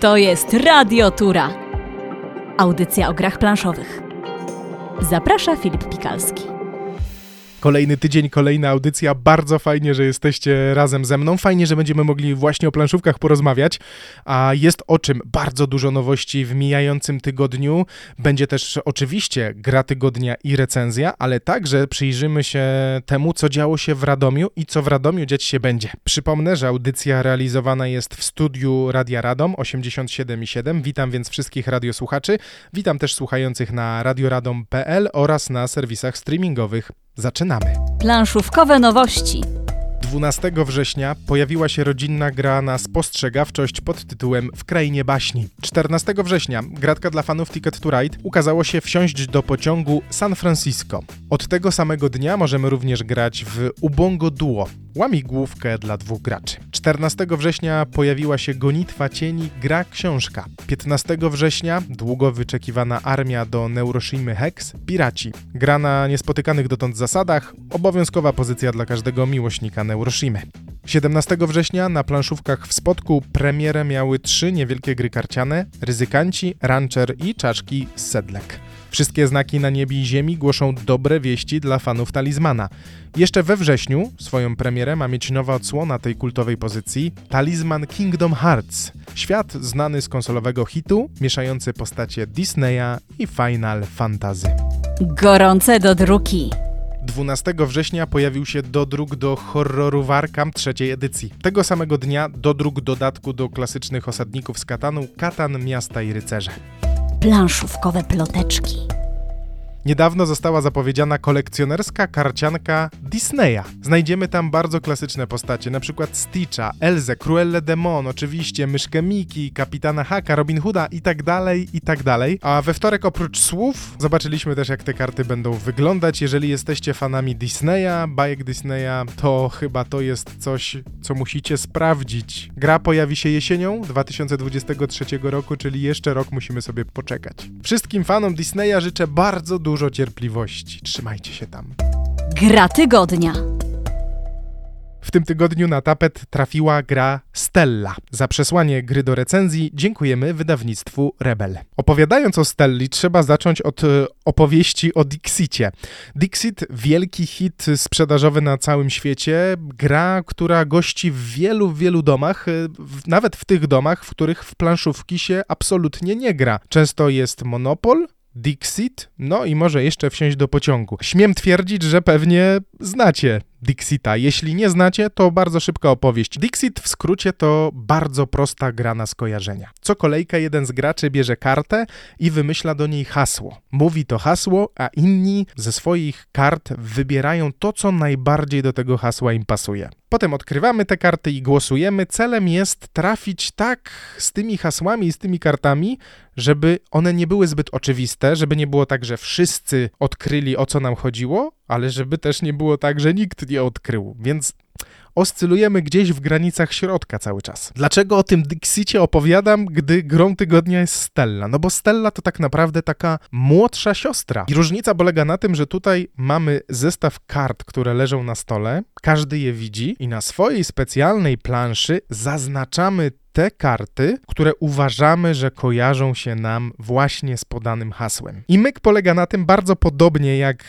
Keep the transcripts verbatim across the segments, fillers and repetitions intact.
To jest Radio Tura. Audycja o grach planszowych. Zaprasza Filip Pikalski. Kolejny tydzień, kolejna audycja. Bardzo fajnie, że jesteście razem ze mną. Fajnie, że będziemy mogli właśnie o planszówkach porozmawiać. A jest o czym. Bardzo dużo nowości w mijającym tygodniu. Będzie też oczywiście gra tygodnia i recenzja, ale także przyjrzymy się temu, co działo się w Radomiu i co w Radomiu dziać się będzie. Przypomnę, że audycja realizowana jest w studiu Radia Radom osiemdziesiąt siedem i siedem. Witam więc wszystkich radiosłuchaczy. Witam też słuchających na radioradom kropka pe el oraz na serwisach streamingowych. Zaczynamy. Planszówkowe nowości. dwunastego września pojawiła się rodzinna gra na spostrzegawczość pod tytułem W krainie baśni. czternastego września gratka dla fanów Ticket to Ride ukazało się Wsiąść do pociągu San Francisco. Od tego samego dnia możemy również grać w Ubongo Duo, łamigłówkę dla dwóch graczy. czternastego września pojawiła się Gonitwa cieni, gra książka. piętnastego września długo wyczekiwana armia do Neuroshimy Hex, Piraci. Gra na niespotykanych dotąd zasadach, obowiązkowa pozycja dla każdego miłośnika Neuroshimy. siedemnastego września na planszówkach w Spodku premierę miały trzy niewielkie gry karciane, Ryzykanci, Rancher i Czaszki z Sedlek. Wszystkie znaki na niebie i ziemi głoszą dobre wieści dla fanów Talizmana. Jeszcze we wrześniu swoją premierę ma mieć nowa odsłona tej kultowej pozycji, Talizman Kingdom Hearts. Świat znany z konsolowego hitu, mieszający postacie Disneya i Final Fantasy. Gorące dodruki. dwunastego września pojawił się dodruk do horroru Arkham trzeciej edycji. Tego samego dnia dodruk dodatku do klasycznych osadników z Katanu, Katan, Miasta i Rycerze. Planszówkowe ploteczki. Niedawno została zapowiedziana kolekcjonerska karcianka Disneya. Znajdziemy tam bardzo klasyczne postacie, np. Stitcha, Elzę, Cruellę de Mon, oczywiście myszkę Miki, Kapitana Haka, Robin Hooda i tak dalej, i tak dalej. A we wtorek oprócz słów zobaczyliśmy też, jak te karty będą wyglądać. Jeżeli jesteście fanami Disneya, bajek Disneya, to chyba to jest coś, co musicie sprawdzić. Gra pojawi się jesienią dwa tysiące dwudziestego trzeciego roku, czyli jeszcze rok musimy sobie poczekać. Wszystkim fanom Disneya życzę bardzo dużo Dużo cierpliwości. Trzymajcie się tam. Gra tygodnia. W tym tygodniu na tapet trafiła gra Stella. Za przesłanie gry do recenzji dziękujemy wydawnictwu Rebel. Opowiadając o Stelli, trzeba zacząć od e, opowieści o Dixicie. Dixit, wielki hit sprzedażowy na całym świecie, gra, która gości w wielu, wielu domach, e, w, nawet w tych domach, w których w planszówki się absolutnie nie gra. Często jest Monopol, Dixit, no i może jeszcze Wsiąść do pociągu. Śmiem twierdzić, że pewnie znacie Dixita. Jeśli nie znacie, to bardzo szybka opowieść. Dixit w skrócie to bardzo prosta gra na skojarzenia. Co kolejka jeden z graczy bierze kartę i wymyśla do niej hasło. Mówi to hasło, a inni ze swoich kart wybierają to, co najbardziej do tego hasła im pasuje. Potem odkrywamy te karty i głosujemy. Celem jest trafić tak z tymi hasłami i z tymi kartami, żeby one nie były zbyt oczywiste, żeby nie było tak, że wszyscy odkryli, o co nam chodziło, ale żeby też nie było tak, że nikt nie odkrył, więc oscylujemy gdzieś w granicach środka cały czas. Dlaczego o tym Dixicie opowiadam, gdy grą tygodnia jest Stella? No bo Stella to tak naprawdę taka młodsza siostra. I różnica polega na tym, że tutaj mamy zestaw kart, które leżą na stole, każdy je widzi i na swojej specjalnej planszy zaznaczamy te karty, które uważamy, że kojarzą się nam właśnie z podanym hasłem. I myk polega na tym bardzo podobnie jak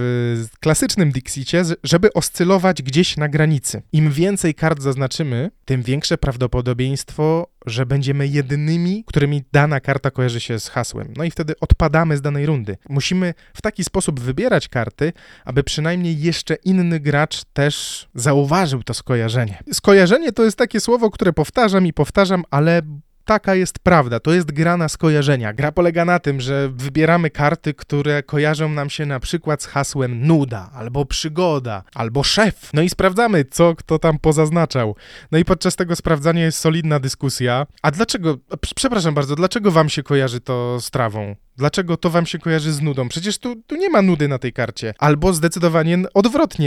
w klasycznym Dixicie, żeby oscylować gdzieś na granicy. Im więcej kart zaznaczymy, tym większe prawdopodobieństwo, że będziemy jedynymi, którymi dana karta kojarzy się z hasłem. No i wtedy odpadamy z danej rundy. Musimy w taki sposób wybierać karty, aby przynajmniej jeszcze inny gracz też zauważył to skojarzenie. Skojarzenie to jest takie słowo, które powtarzam i powtarzam, ale taka jest prawda, to jest gra na skojarzenia. Gra polega na tym, że wybieramy karty, które kojarzą nam się na przykład z hasłem nuda, albo przygoda, albo szef. No i sprawdzamy, co kto tam pozaznaczał. No i podczas tego sprawdzania jest solidna dyskusja. A dlaczego, przepraszam bardzo, dlaczego wam się kojarzy to z trawą? Dlaczego to wam się kojarzy z nudą? Przecież tu, tu nie ma nudy na tej karcie. Albo zdecydowanie odwrotnie.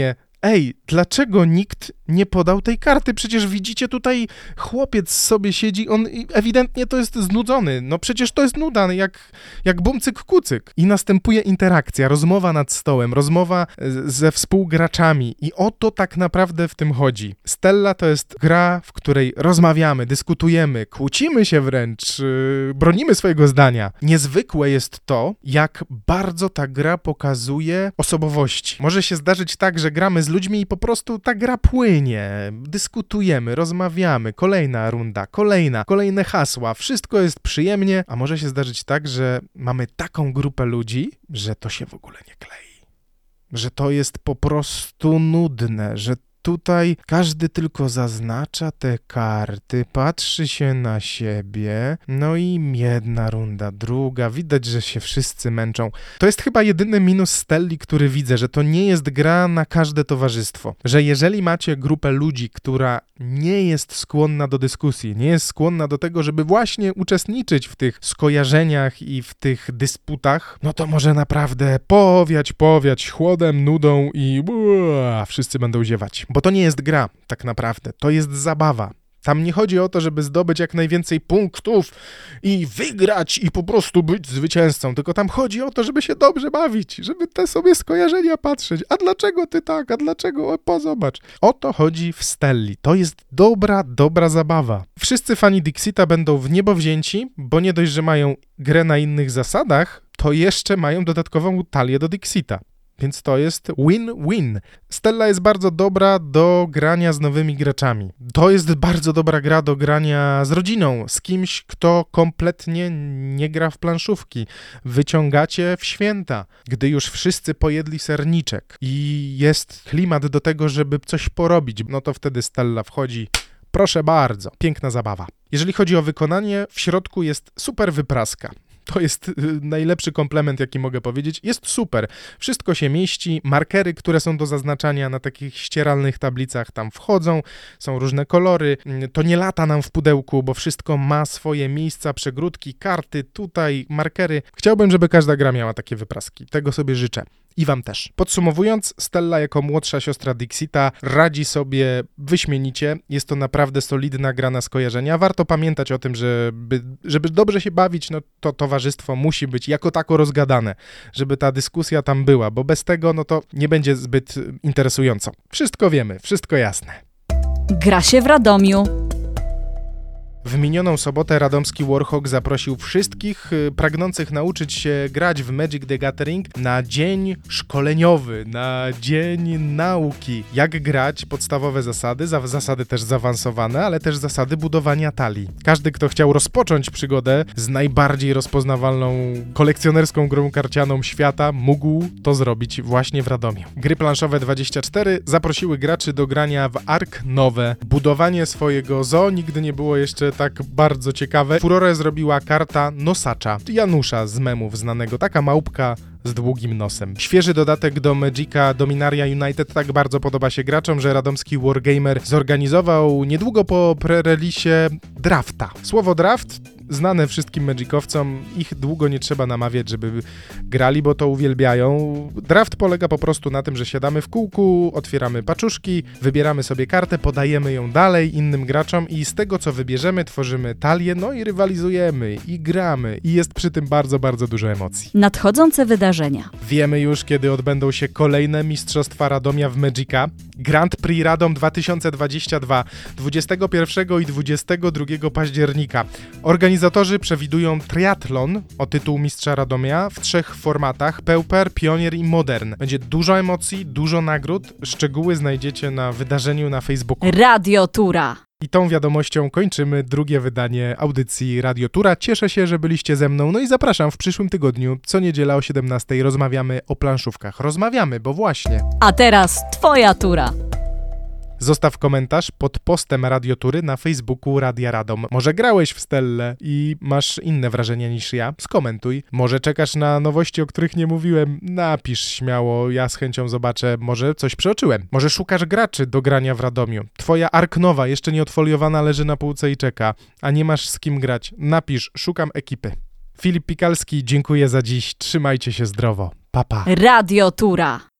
ej, dlaczego nikt nie podał tej karty? Przecież widzicie tutaj, chłopiec sobie siedzi, on ewidentnie to jest znudzony. No przecież to jest nuda, jak, jak bumcyk kucyk. I następuje interakcja, rozmowa nad stołem, rozmowa ze współgraczami i o to tak naprawdę w tym chodzi. Stella to jest gra, w której rozmawiamy, dyskutujemy, kłócimy się wręcz, yy, bronimy swojego zdania. Niezwykłe jest to, jak bardzo ta gra pokazuje osobowości. Może się zdarzyć tak, że gramy z ludźmi i po prostu ta gra płynie, dyskutujemy, rozmawiamy, kolejna runda, kolejna, kolejne hasła, wszystko jest przyjemnie, a może się zdarzyć tak, że mamy taką grupę ludzi, że to się w ogóle nie klei, że to jest po prostu nudne, że tutaj każdy tylko zaznacza te karty, patrzy się na siebie, no i jedna runda, druga, widać, że się wszyscy męczą. To jest chyba jedyny minus Stelli, który widzę, że to nie jest gra na każde towarzystwo, że jeżeli macie grupę ludzi, która nie jest skłonna do dyskusji, nie jest skłonna do tego, żeby właśnie uczestniczyć w tych skojarzeniach i w tych dysputach, no to może naprawdę powiać, powiać chłodem, nudą i bua, wszyscy będą ziewać. Bo to nie jest gra, tak naprawdę. To jest zabawa. Tam nie chodzi o to, żeby zdobyć jak najwięcej punktów i wygrać i po prostu być zwycięzcą, tylko tam chodzi o to, żeby się dobrze bawić, żeby te sobie skojarzenia patrzeć. A dlaczego ty tak? A dlaczego? O, pozobacz. O to chodzi w Stelli. To jest dobra, dobra zabawa. Wszyscy fani Dixita będą w niebo wzięci, bo nie dość, że mają grę na innych zasadach, to jeszcze mają dodatkową talię do Dixita. Więc to jest win-win. Stella jest bardzo dobra do grania z nowymi graczami. To jest bardzo dobra gra do grania z rodziną, z kimś, kto kompletnie nie gra w planszówki. Wyciągacie w święta, gdy już wszyscy pojedli serniczek i jest klimat do tego, żeby coś porobić, no to wtedy Stella wchodzi. Proszę bardzo, piękna zabawa. Jeżeli chodzi o wykonanie, w środku jest super wypraska. To jest najlepszy komplement, jaki mogę powiedzieć. Jest super. Wszystko się mieści. Markery, które są do zaznaczania na takich ścieralnych tablicach tam wchodzą. Są różne kolory. To nie lata nam w pudełku, bo wszystko ma swoje miejsca, przegródki, karty, tutaj markery. Chciałbym, żeby każda gra miała takie wypraski. Tego sobie życzę. I wam też. Podsumowując, Stella jako młodsza siostra Dixita radzi sobie wyśmienicie. Jest to naprawdę solidna gra na skojarzenia. Warto pamiętać o tym, żeby, żeby dobrze się bawić, no to towarzystwo musi być jako tako rozgadane, żeby ta dyskusja tam była, bo bez tego no to nie będzie zbyt interesująco. Wszystko wiemy, wszystko jasne. Gra się w Radomiu. W minioną sobotę radomski Warhawk zaprosił wszystkich pragnących nauczyć się grać w Magic the Gathering na dzień szkoleniowy, na dzień nauki. Jak grać, podstawowe zasady, za- zasady też zaawansowane, ale też zasady budowania talii. Każdy, kto chciał rozpocząć przygodę z najbardziej rozpoznawalną kolekcjonerską grą karcianą świata, mógł to zrobić właśnie w Radomiu. Gry planszowe dwadzieścia cztery zaprosiły graczy do grania w Ark Nowe. Budowanie swojego zoo nigdy nie było jeszcze tak bardzo ciekawe. Furorę zrobiła karta Nosacza, Janusza z memów znanego, taka małpka z długim nosem. Świeży dodatek do Magica Dominaria United tak bardzo podoba się graczom, że radomski Wargamer zorganizował niedługo po pre-releasie drafta. Słowo draft znane wszystkim magicowcom, ich długo nie trzeba namawiać, żeby grali, bo to uwielbiają. Draft polega po prostu na tym, że siadamy w kółku, otwieramy paczuszki, wybieramy sobie kartę, podajemy ją dalej innym graczom i z tego, co wybierzemy, tworzymy talię, no i rywalizujemy, i gramy. I jest przy tym bardzo, bardzo dużo emocji. Nadchodzące wydarzenia. Wiemy już, kiedy odbędą się kolejne Mistrzostwa Radomia w Magica. Grand Prix Radom dwa tysiące dwudziesty drugi, dwudziestego pierwszego i dwudziestego drugiego października. Organizatorzy przewidują triatlon o tytuł Mistrza Radomia w trzech formatach: Pauper, Pionier i Modern. Będzie dużo emocji, dużo nagród. Szczegóły znajdziecie na wydarzeniu na Facebooku. Radiotura. I tą wiadomością kończymy drugie wydanie audycji Radiotura. Cieszę się, że byliście ze mną, no i zapraszam w przyszłym tygodniu. Co niedziela o siedemnastej rozmawiamy o planszówkach. Rozmawiamy, bo właśnie. A teraz twoja tura. Zostaw komentarz pod postem Radiotury na Facebooku Radia Radom. Może grałeś w Stellę i masz inne wrażenia niż ja? Skomentuj. Może czekasz na nowości, o których nie mówiłem? Napisz śmiało, ja z chęcią zobaczę. Może coś przeoczyłem. Może szukasz graczy do grania w Radomiu. Twoja Ark Nowa, jeszcze nie odfoliowana, leży na półce i czeka, a nie masz z kim grać. Napisz, szukam ekipy. Filip Pikalski, dziękuję za dziś. Trzymajcie się zdrowo. Pa, pa. Radiotura.